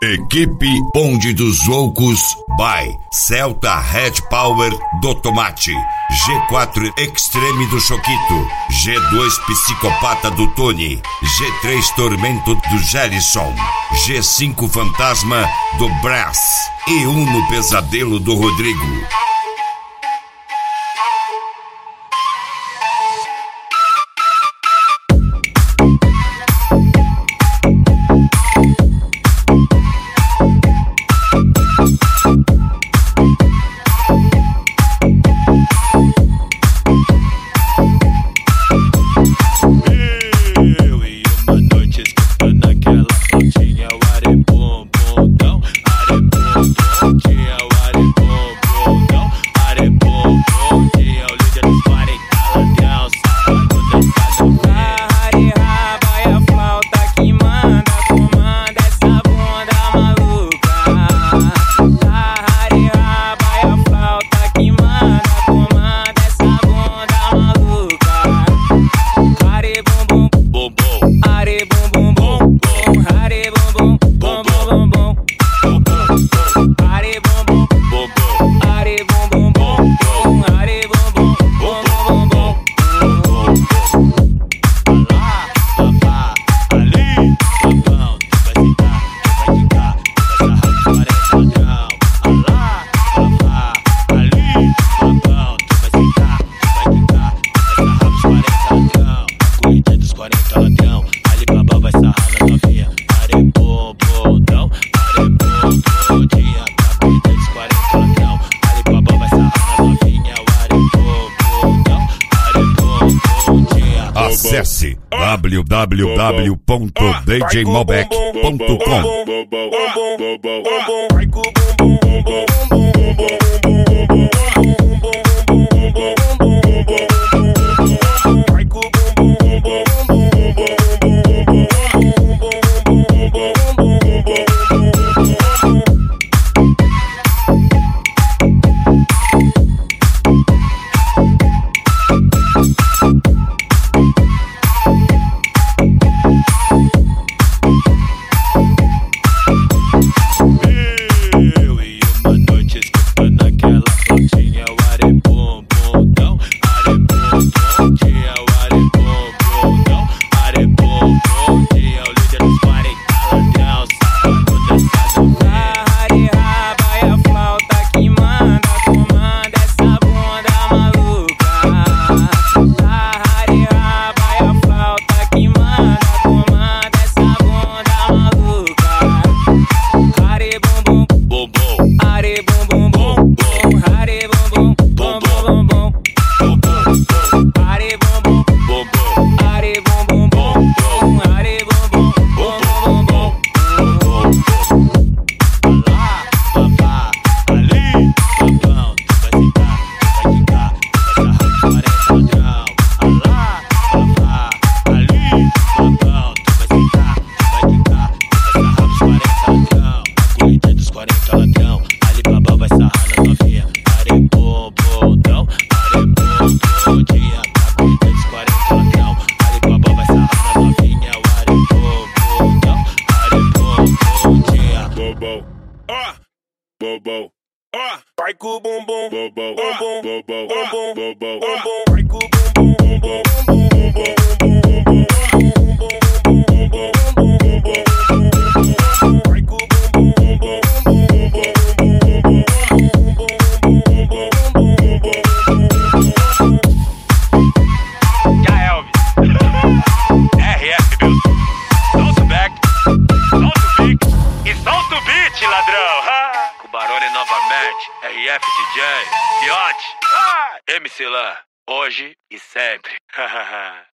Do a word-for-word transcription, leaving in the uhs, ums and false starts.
Equipe Bonde dos Loucos by Celta Red Power do Tomate, G quatro Extreme do Choquito, G dois Psicopata do Tony, G três Tormento do Gerson, G cinco Fantasma do Brass e Uno Pesadelo do Rodrigo. Acesse w w w ponto d j mobek ponto com. Bobo, ah, vai com o bumbum, bobo, bumbum, bobo, bumbum, bobo, bumbum, vai com o bumbum, bumbum, bumbum, bumbum, novamente, R F D J, Fiote, ah, M C Lan, hoje e sempre.